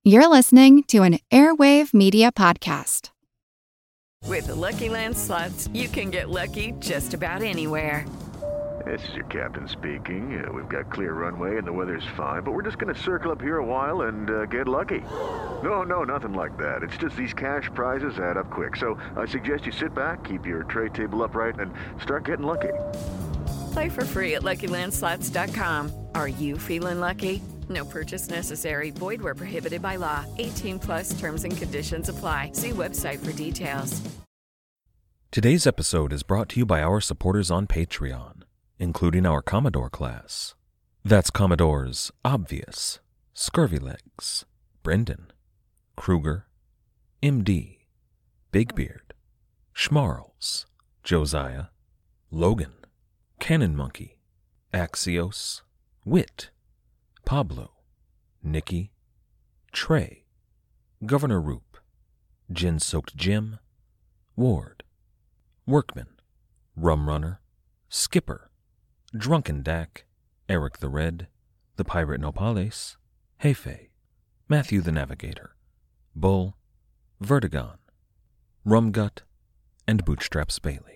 You're listening to an Airwave Media Podcast. With the Lucky Land Slots, you can get lucky just about anywhere. This is your captain speaking. We've got clear runway and the weather's fine, but we're just going to circle up here a while and get lucky. No, nothing like that. It's just these cash prizes add up quick. So I suggest you sit back, keep your tray table upright, and start getting lucky. Play for free at LuckyLandSlots.com. Are you feeling lucky? No purchase necessary. Void where prohibited by law. 18 plus terms and conditions apply. See website for details. Today's episode is brought to you by our supporters on Patreon, including our Commodore class. That's Commodores Obvious, Scurvylegs, Brendan, Kruger, MD, Bigbeard, Schmarls, Josiah, Logan, Cannon Monkey, Axios, Wit, Pablo, Nikki, Trey, Governor Roop, Gin-Soaked Jim, Ward, Workman, Rum Runner, Skipper, Drunken Dak, Eric the Red, the Pirate Nopales, Hefe, Matthew the Navigator, Bull, Vertigon, Rumgut, and Bootstraps Bailey.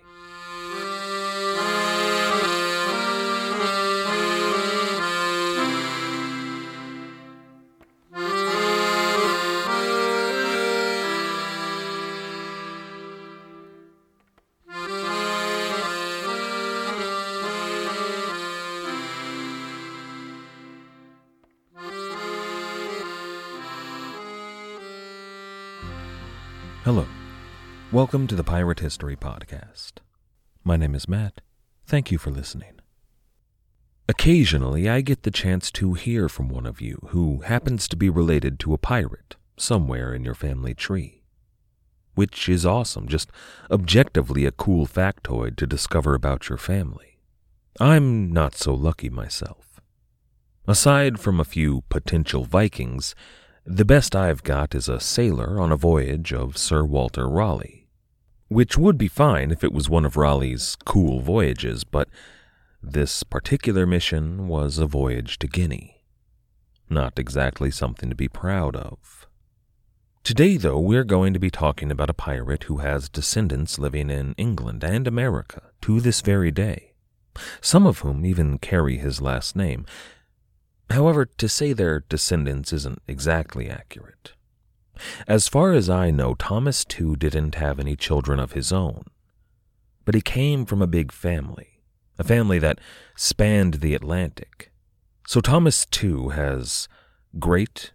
Hello. Welcome to the Pirate History Podcast. My name is Matt. Thank you for listening. Occasionally, I get the chance to hear from one of you who happens to be related to a pirate somewhere in your family tree. Which is awesome, just objectively a cool factoid to discover about your family. I'm not so lucky myself. Aside from a few potential Vikings, the best I've got is a sailor on a voyage of Sir Walter Raleigh, which would be fine if it was one of Raleigh's cool voyages, but this particular mission was a voyage to Guinea. Not exactly something to be proud of. Today, though, we're going to be talking about a pirate who has descendants living in England and America to this very day, some of whom even carry his last name. However, to say they're descendants isn't exactly accurate. As far as I know, Thomas Tew didn't have any children of his own, but he came from a big family, a family that spanned the Atlantic. So Thomas Tew has great,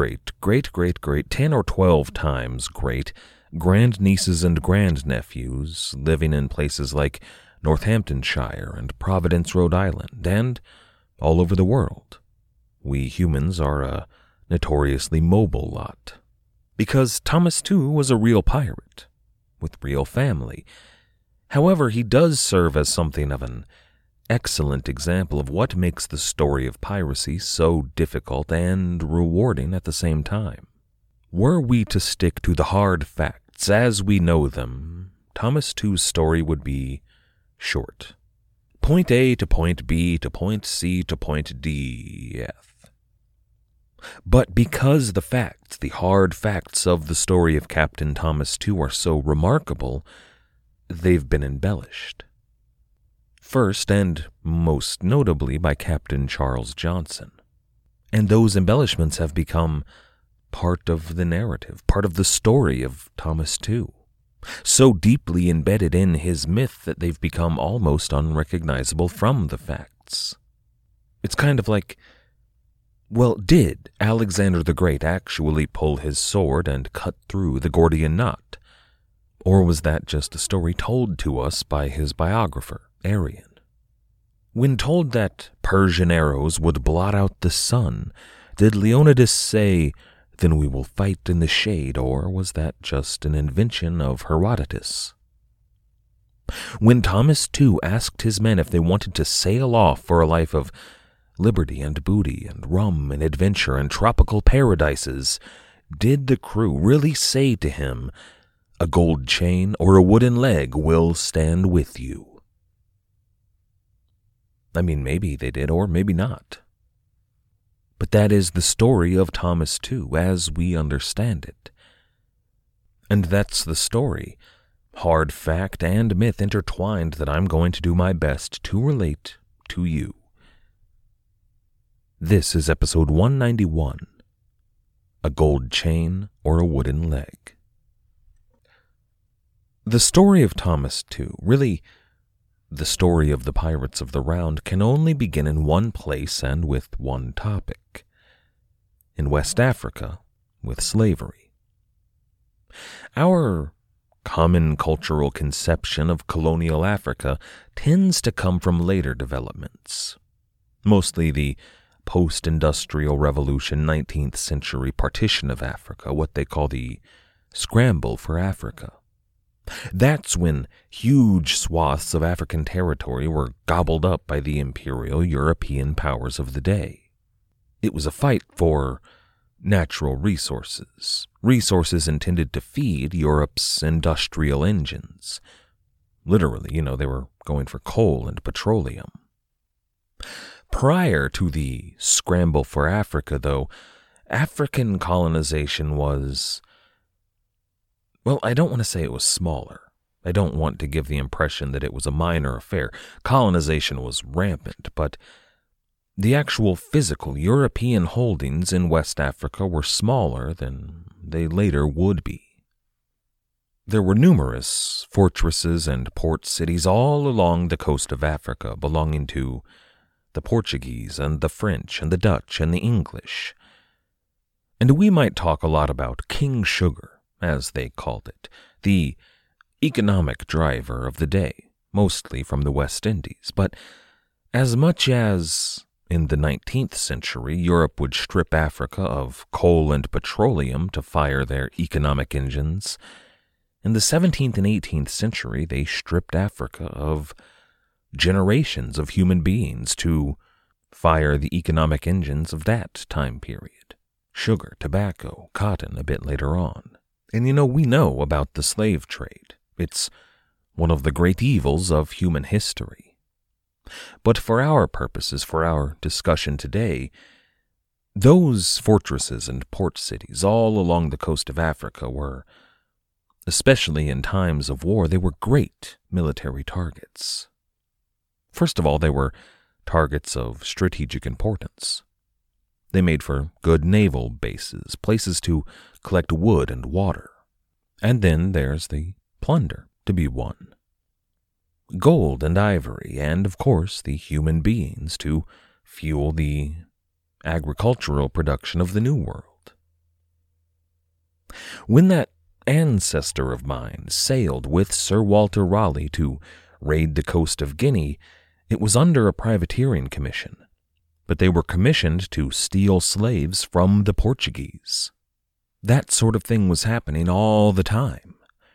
10 or 12 times great grandnieces and grandnephews living in places like Northamptonshire and Providence, Rhode Island, and all over the world. We humans are a notoriously mobile lot. Because Thomas Tew was a real pirate, with real family. However, he does serve as something of an excellent example of what makes the story of piracy so difficult and rewarding at the same time. Were we to stick to the hard facts as we know them, Thomas Tew's story would be short. Point A to point B to point C to point D, F. But because the hard facts of the story of Captain Thomas Tew are so remarkable, they've been embellished. First and most notably by Captain Charles Johnson. And those embellishments have become part of the narrative, part of the story of Thomas Tew. So deeply embedded in his myth that they've become almost unrecognizable from the facts. It's kind of like, well, did Alexander the Great actually pull his sword and cut through the Gordian knot? Or was that just a story told to us by his biographer, Arrian? When told that Persian arrows would blot out the sun, did Leonidas say, "Then we will fight in the shade," or was that just an invention of Herodotus? When Thomas Tew asked his men if they wanted to sail off for a life of liberty and booty and rum and adventure and tropical paradises, did the crew really say to him, "A gold chain or a wooden leg will stand with you"? I mean, maybe they did, or maybe not. But that is the story of Thomas Tew as we understand it. And that's the story, hard fact and myth intertwined, that I'm going to do my best to relate to you. This is episode 191, A Gold Chain or a Wooden Leg. The story of Thomas Tew, really the story of the Pirates of the Round, can only begin in one place and with one topic: in West Africa with slavery. Our common cultural conception of colonial Africa tends to come from later developments, mostly the post-industrial revolution 19th century partition of Africa, what they call the Scramble for Africa. That's when huge swaths of African territory were gobbled up by the imperial European powers of the day. It was a fight for natural resources, resources intended to feed Europe's industrial engines. Literally, they were going for coal and petroleum. Prior to the Scramble for Africa, though, African colonization was, well, I don't want to say it was smaller. I don't want to give the impression that it was a minor affair. Colonization was rampant, but the actual physical European holdings in West Africa were smaller than they later would be. There were numerous fortresses and port cities all along the coast of Africa belonging to the Portuguese and the French and the Dutch and the English. And we might talk a lot about King Sugar, as they called it, the economic driver of the day, mostly from the West Indies. But as much as in the 19th century Europe would strip Africa of coal and petroleum to fire their economic engines, in the 17th and 18th century they stripped Africa of generations of human beings to fire the economic engines of that time period: sugar, tobacco, cotton a bit later on. And we know about the slave trade. It's one of the great evils of human history. But for our purposes, for our discussion today, those fortresses and port cities all along the coast of Africa were, especially in times of war, they were great military targets. First of all, they were targets of strategic importance. They made for good naval bases, places to collect wood and water. And then there's the plunder to be won. Gold and ivory, and of course the human beings to fuel the agricultural production of the New World. When that ancestor of mine sailed with Sir Walter Raleigh to raid the coast of Guinea, it was under a privateering commission, but they were commissioned to steal slaves from the Portuguese. That sort of thing was happening all the time.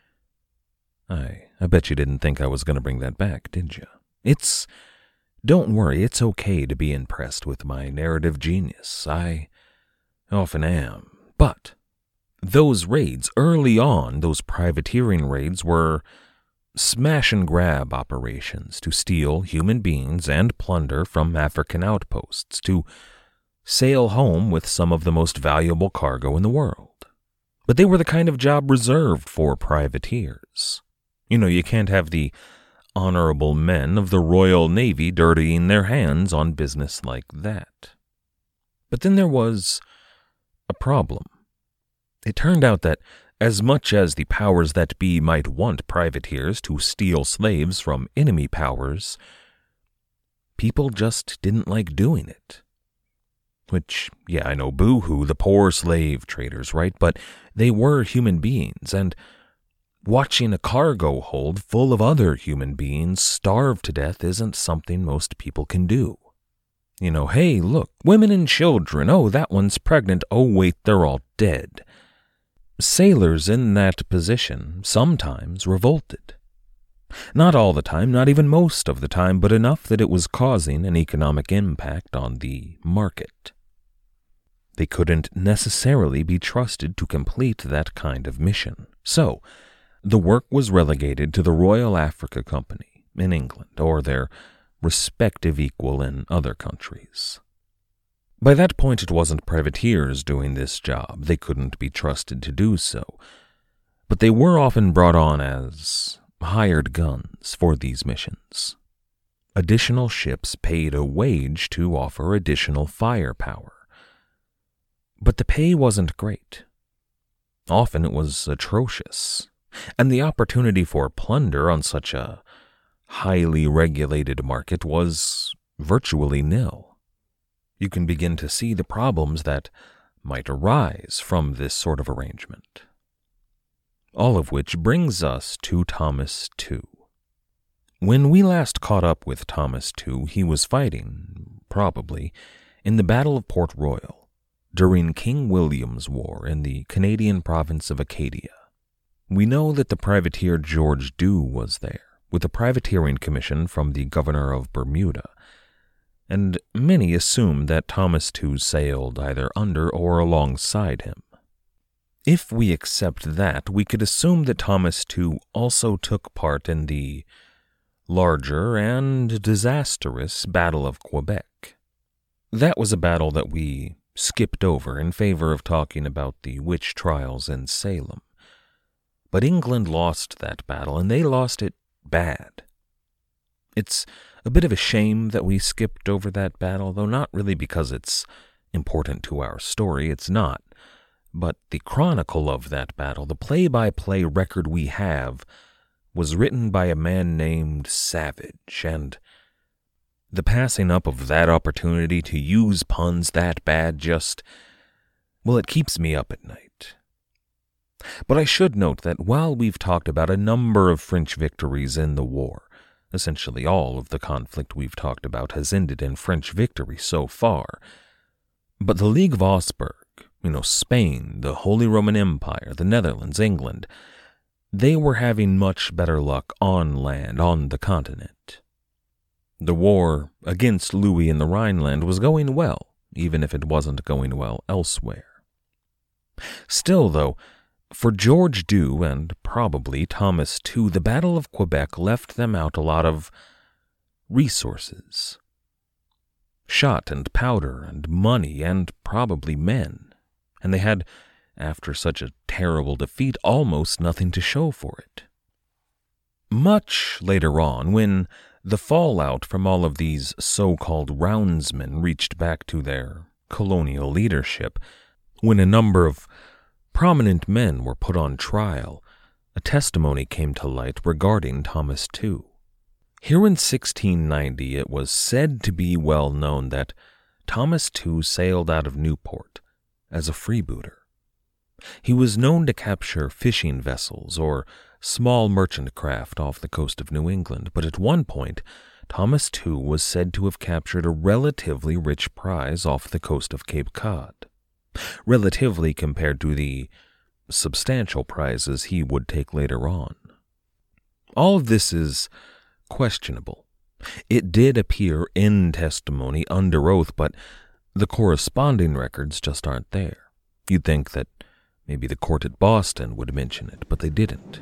I bet you didn't think I was going to bring that back, did you? Don't worry, it's okay to be impressed with my narrative genius. I often am. But those raids early on, those privateering raids, were smash-and-grab operations to steal human beings and plunder from African outposts, to sail home with some of the most valuable cargo in the world. But they were the kind of job reserved for privateers. You can't have the honorable men of the Royal Navy dirtying their hands on business like that. But then there was a problem. It turned out that as much as the powers that be might want privateers to steal slaves from enemy powers, people just didn't like doing it. Which, yeah, I know, boo-hoo, the poor slave traders, right? But they were human beings, and watching a cargo hold full of other human beings starve to death isn't something most people can do. Hey, look, women and children, oh, that one's pregnant, oh, wait, they're all dead. Sailors in that position sometimes revolted. Not all the time, not even most of the time, but enough that it was causing an economic impact on the market. They couldn't necessarily be trusted to complete that kind of mission. So, the work was relegated to the Royal Africa Company in England, or their respective equal in other countries. By that point, it wasn't privateers doing this job. They couldn't be trusted to do so. But they were often brought on as hired guns for these missions. Additional ships paid a wage to offer additional firepower. But the pay wasn't great. Often it was atrocious, and the opportunity for plunder on such a highly regulated market was virtually nil. You can begin to see the problems that might arise from this sort of arrangement. All of which brings us to Thomas Tew. When we last caught up with Thomas Tew, he was fighting, probably, in the Battle of Port Royal during King William's War in the Canadian province of Acadia. We know that the privateer George Dew was there, with a privateering commission from the governor of Bermuda, and many assume that Thomas Tew sailed either under or alongside him. If we accept that, we could assume that Thomas Tew also took part in the larger and disastrous Battle of Quebec. That was a battle that we skipped over in favor of talking about the witch trials in Salem. But England lost that battle, and they lost it bad. It's a bit of a shame that we skipped over that battle, though not really because it's important to our story, it's not. But the chronicle of that battle, the play-by-play record we have, was written by a man named Savage, and the passing up of that opportunity to use puns that bad it keeps me up at night. But I should note that while we've talked about a number of French victories in the war, essentially all of the conflict we've talked about has ended in French victory so far, but the League of Augsburg, Spain, the Holy Roman Empire, the Netherlands, England, they were having much better luck on land, on the continent. The war against Louis in the Rhineland was going well, even if it wasn't going well elsewhere. Still, though, for George Dew and probably Thomas Tew, the Battle of Quebec left them out a lot of resources. Shot and powder and money and probably men. And they had, after such a terrible defeat, almost nothing to show for it. Much later on, when the fallout from all of these so-called roundsmen reached back to their colonial leadership, when a number of prominent men were put on trial, a testimony came to light regarding Thomas Tew. Here in 1690, it was said to be well known that Thomas Tew sailed out of Newport as a freebooter. He was known to capture fishing vessels or small merchant craft off the coast of New England, but at one point, Thomas Tew was said to have captured a relatively rich prize off the coast of Cape Cod, relatively compared to the substantial prizes he would take later on. All of this is questionable. It did appear in testimony under oath, but the corresponding records just aren't there. You'd think that maybe the court at Boston would mention it, but they didn't.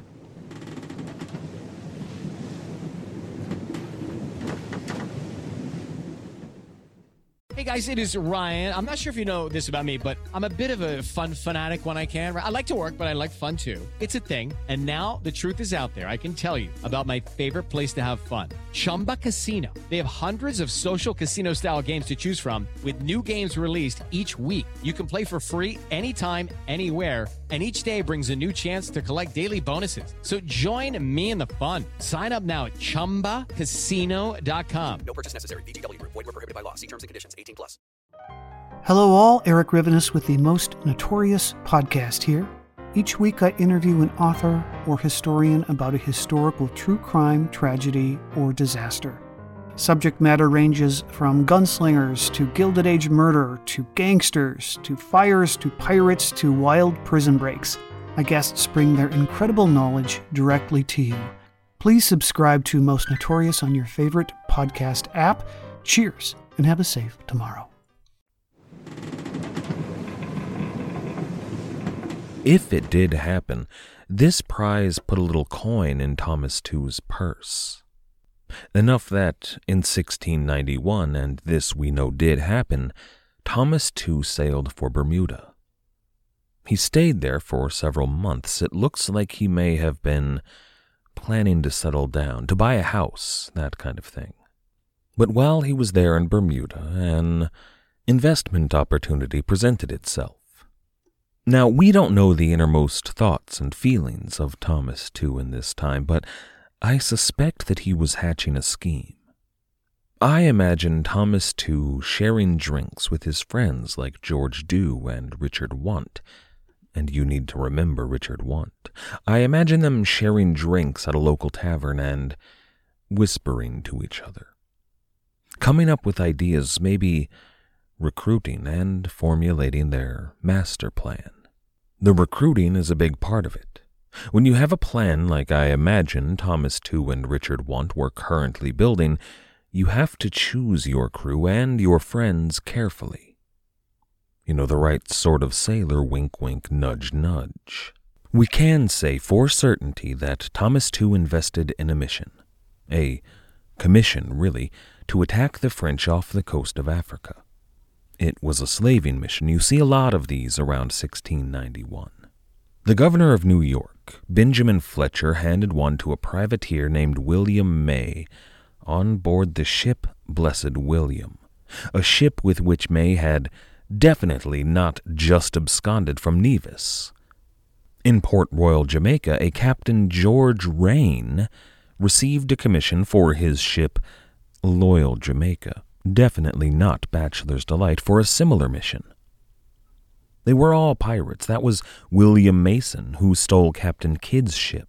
Hey guys, it is Ryan. I'm not sure if you know this about me, but I'm a bit of a fun fanatic when I can. I like to work, but I like fun too. It's a thing. And now the truth is out there. I can tell you about my favorite place to have fun. Chumba Casino. They have hundreds of social casino style games to choose from with new games released each week. You can play for free anytime, anywhere. And each day brings a new chance to collect daily bonuses. So join me in the fun. Sign up now at ChumbaCasino.com. No purchase necessary. VGW Group. Void where prohibited by law. See terms and conditions. 18+. Hello all, Eric Rivenes with the Most Notorious podcast here. Each week I interview an author or historian about a historical true crime, tragedy, or disaster. Subject matter ranges from gunslingers to Gilded Age murder to gangsters to fires to pirates to wild prison breaks. My guests bring their incredible knowledge directly to you. Please subscribe to Most Notorious on your favorite podcast app. Cheers, and have a safe tomorrow. If it did happen, this prize put a little coin in Thomas Tew's purse. Enough that, in 1691, and this we know did happen, Thomas Tew sailed for Bermuda. He stayed there for several months. It looks like he may have been planning to settle down, to buy a house, that kind of thing. But while he was there in Bermuda, an investment opportunity presented itself. Now, we don't know the innermost thoughts and feelings of Thomas Tew in this time, but I suspect that he was hatching a scheme. I imagine Thomas Tew sharing drinks with his friends like George Dew and Richard Want, and you need to remember Richard Want. I imagine them sharing drinks at a local tavern and whispering to each other, coming up with ideas, maybe recruiting and formulating their master plan. The recruiting is a big part of it. When you have a plan like I imagine Thomas Tew and Richard Want were currently building, you have to choose your crew and your friends carefully. You know, the right sort of sailor, wink, wink, nudge, nudge. We can say for certainty that Thomas Tew invested in a mission, a commission, really, to attack the French off the coast of Africa. It was a slaving mission. You see a lot of these around 1691. The governor of New York, Benjamin Fletcher, handed one to a privateer named William May on board the ship Blessed William, a ship with which May had definitely not just absconded from Nevis. In Port Royal, Jamaica, a Captain George Rain received a commission for his ship Loyal Jamaica, definitely not Bachelor's Delight, for a similar mission. They were all pirates. That was William Mason, who stole Captain Kidd's ship.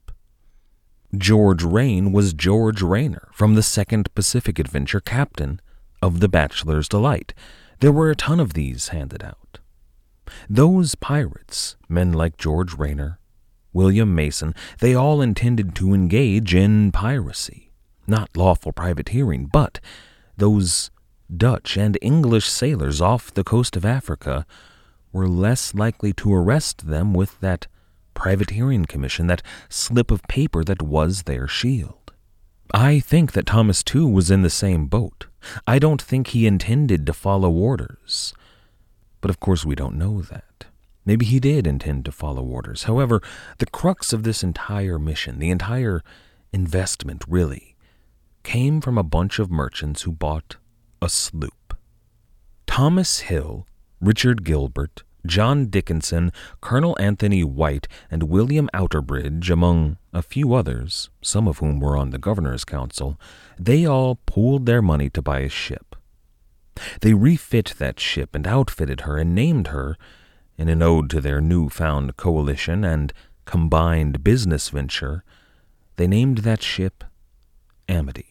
George Rain was George Rayner from the Second Pacific Adventure, captain of the Bachelor's Delight. There were a ton of these handed out. Those pirates, men like George Rayner, William Mason, they all intended to engage in piracy. Not lawful privateering, but those Dutch and English sailors off the coast of Africa were less likely to arrest them with that privateering commission, that slip of paper that was their shield. I think that Thomas Tew was in the same boat. I don't think he intended to follow orders. But of course we don't know that. Maybe he did intend to follow orders. However, the crux of this entire mission, the entire investment really, came from a bunch of merchants who bought a sloop. Thomas Hill, Richard Gilbert, John Dickinson, Colonel Anthony White, and William Outerbridge, among a few others, some of whom were on the Governor's Council, they all pooled their money to buy a ship. They refit that ship and outfitted her and named her, in an ode to their newfound coalition and combined business venture, they named that ship Amity.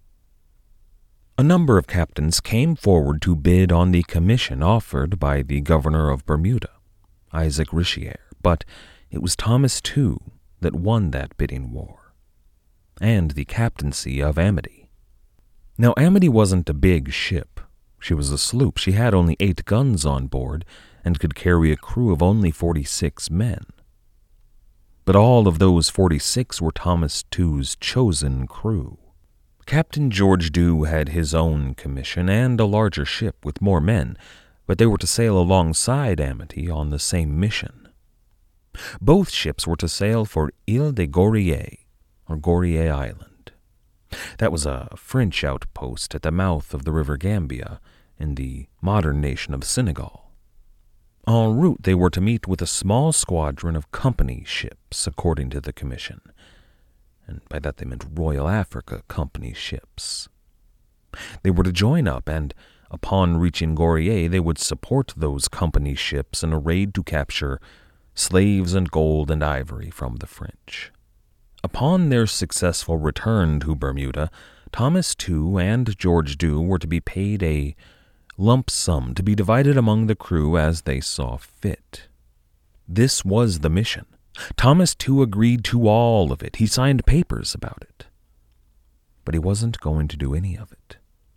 A number of captains came forward to bid on the commission offered by the governor of Bermuda, Isaac Richier, but it was Thomas Tew that won that bidding war, and the captaincy of Amity. Now, Amity wasn't a big ship. She was a sloop. She had only 8 guns on board and could carry a crew of only 46 men. But all of those 46 were Thomas Tew's chosen crew. Captain George Dew had his own commission and a larger ship with more men, but they were to sail alongside Amity on the same mission. Both ships were to sail for Ile de Gourier, or Gourier Island. That was a French outpost at the mouth of the River Gambia in the modern nation of Senegal. En route, they were to meet with a small squadron of company ships, according to the commission. And by that they meant Royal Africa Company ships. They were to join up, and upon reaching Gourier, they would support those company ships in a raid to capture slaves and gold and ivory from the French. Upon their successful return to Bermuda, Thomas Tew and George Dew were to be paid a lump sum to be divided among the crew as they saw fit. This was the mission. Thomas Tew agreed to all of it. He signed papers about it. But he wasn't going to do any of it.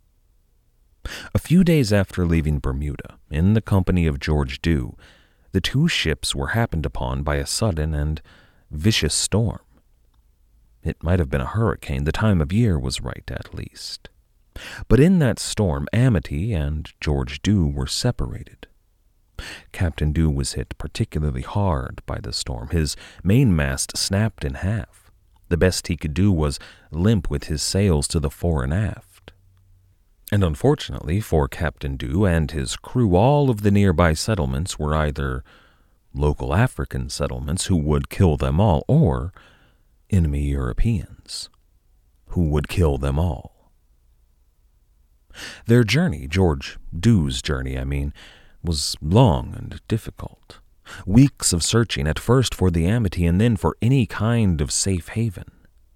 A few days after leaving Bermuda, in the company of George Dew, the 2 ships were happened upon by a sudden and vicious storm. It might have been a hurricane. The time of year was right, at least. But in that storm, Amity and George Dew were separated. Captain Dew was hit particularly hard by the storm. His mainmast snapped in half. The best he could do was limp with his sails to the fore and aft. And unfortunately for Captain Dew and his crew, all of the nearby settlements were either local African settlements who would kill them all, or enemy Europeans who would kill them all. Their journey, George Dew's journey, was long and difficult. Weeks of searching, at first for the Amity and then for any kind of safe haven.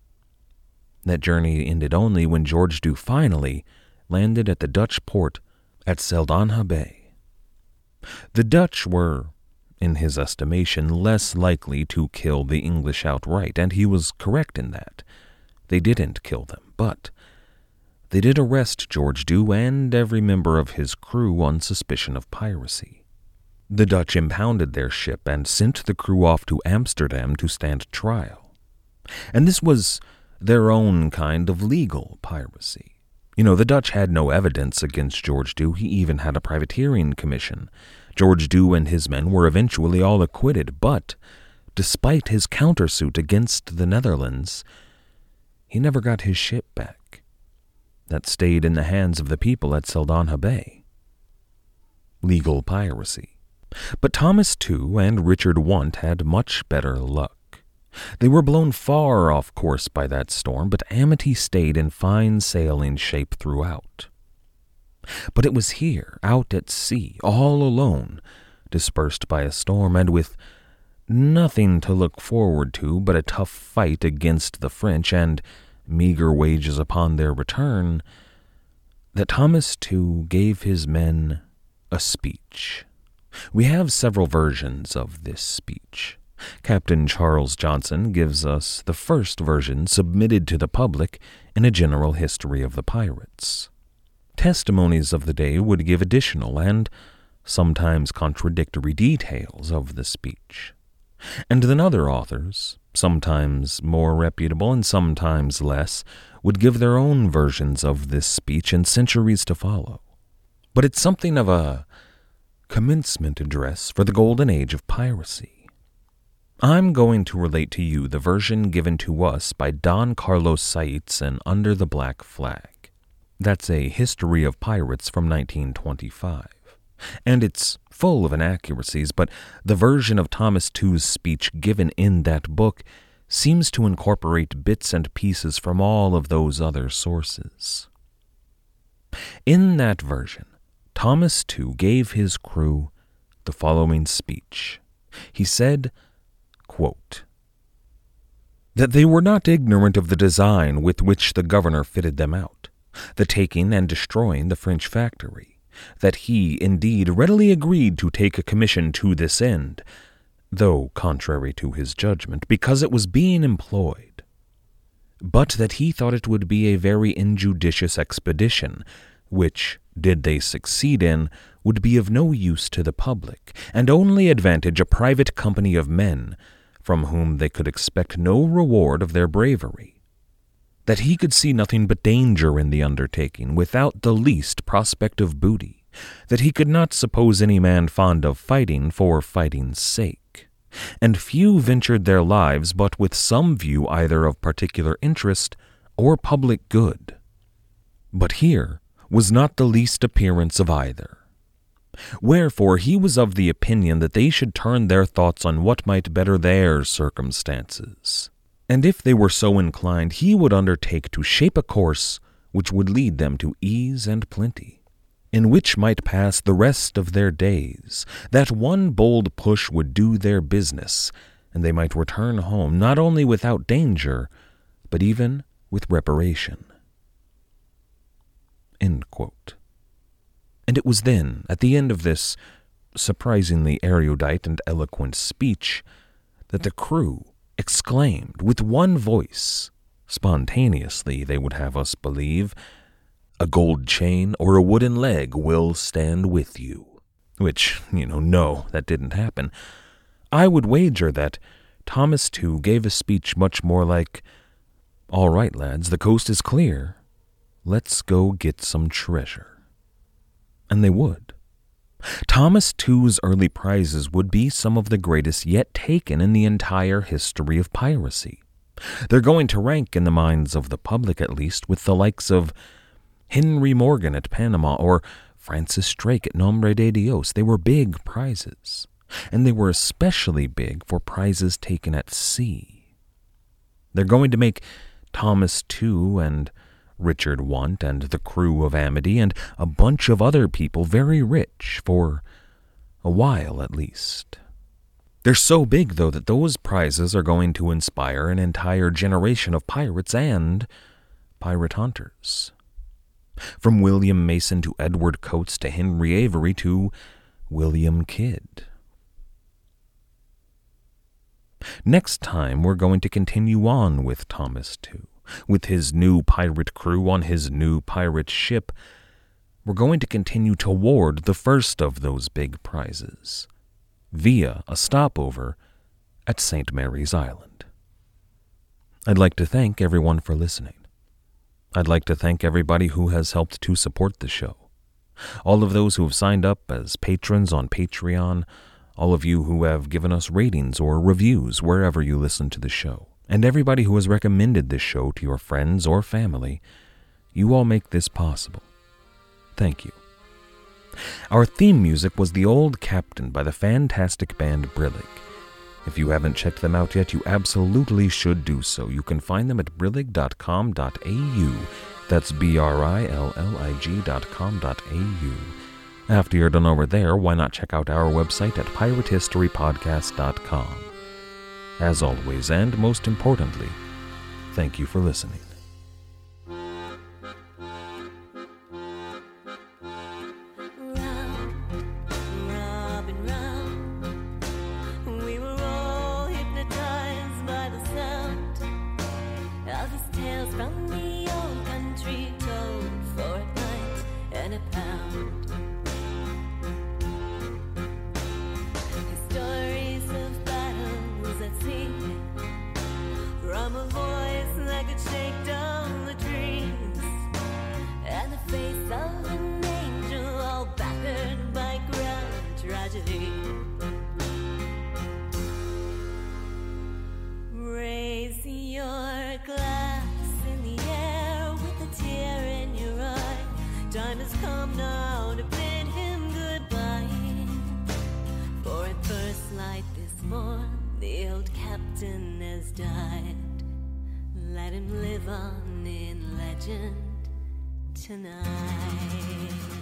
That journey ended only when George Dew finally landed at the Dutch port at Saldanha Bay. The Dutch were, in his estimation, less likely to kill the English outright, and he was correct in that. They didn't kill them, but they did arrest George Dew and every member of his crew on suspicion of piracy. The Dutch impounded their ship and sent the crew off to Amsterdam to stand trial. And this was their own kind of legal piracy. The Dutch had no evidence against George Dew. He even had a privateering commission. George Dew and his men were eventually all acquitted, but despite his countersuit against the Netherlands, he never got his ship back. That stayed in the hands of the people at Saldanha Bay. Legal piracy. But Thomas Tew and Richard Want had much better luck. They were blown far off course by that storm, but Amity stayed in fine sailing shape throughout. But it was here, out at sea, all alone, dispersed by a storm, and with nothing to look forward to but a tough fight against the French and meager wages upon their return, that Thomas Tew gave his men a speech. We have several versions of this speech. Captain Charles Johnson gives us the first version submitted to the public in a general history of the pirates. Testimonies of the day would give additional and sometimes contradictory details of the speech. And then other authors, sometimes more reputable and sometimes less, would give their own versions of this speech in centuries to follow. But it's something of a commencement address for the golden age of piracy. I'm going to relate to you the version given to us by Don Carlos Saitz in Under the Black Flag. That's a history of pirates from 1925. And it's full of inaccuracies, but the version of Thomas Tew's speech given in that book seems to incorporate bits and pieces from all of those other sources. In that version, Thomas Tew gave his crew the following speech. He said, quote, that they were not ignorant of the design with which the governor fitted them out, the taking and destroying the French factory, that he, indeed, readily agreed to take a commission to this end, though contrary to his judgment, because it was being employed, but that he thought it would be a very injudicious expedition, which, did they succeed in, would be of no use to the public, and only advantage a private company of men, from whom they could expect no reward of their bravery, that he could see nothing but danger in the undertaking, without the least prospect of booty, that he could not suppose any man fond of fighting for fighting's sake, and few ventured their lives but with some view either of particular interest or public good. But here was not the least appearance of either. Wherefore he was of the opinion that they should turn their thoughts on what might better their circumstances, and if they were so inclined, he would undertake to shape a course which would lead them to ease and plenty, in which might pass the rest of their days, that one bold push would do their business, and they might return home not only without danger, but even with reparation. End quote. And it was then, at the end of this surprisingly erudite and eloquent speech, that the crew exclaimed with one voice, spontaneously they would have us believe, "A gold chain or a wooden leg will stand with you." Which, no, that didn't happen. I would wager that Thomas Tew gave a speech much more like, "All right, lads, the coast is clear. let's go get some treasure. And they would. Thomas Tew's early prizes would be some of the greatest yet taken in the entire history of piracy. They're going to rank, in the minds of the public at least, with the likes of Henry Morgan at Panama or Francis Drake at Nombre de Dios. They were big prizes, and they were especially big for prizes taken at sea. They're going to make Thomas Tew and Richard Want and the crew of Amity and a bunch of other people very rich for a while at least. They're so big, though, that those prizes are going to inspire an entire generation of pirates and pirate hunters. From William Mason to Edward Coates to Henry Avery to William Kidd. Next time, we're going to continue on with Thomas Tew. With his new pirate crew on his new pirate ship, we're going to continue toward the first of those big prizes, via a stopover at St. Mary's Island. I'd like to thank everyone for listening. I'd like to thank everybody who has helped to support the show. All of those who have signed up as patrons on Patreon, all of you who have given us ratings or reviews wherever you listen to the show, and everybody who has recommended this show to your friends or family. You all make this possible. Thank you. Our theme music was The Old Captain by the fantastic band Brillig. If you haven't checked them out yet, you absolutely should do so. You can find them at brillig.com.au. That's BRILLIG.com.au. After you're done over there, why not check out our website at piratehistorypodcast.com. As always, and most importantly, thank you for listening. Raise your glass in the air with a tear in your eye. Time has come now to bid him goodbye. For at first light this morn, the old captain has died. Let him live on in legend tonight.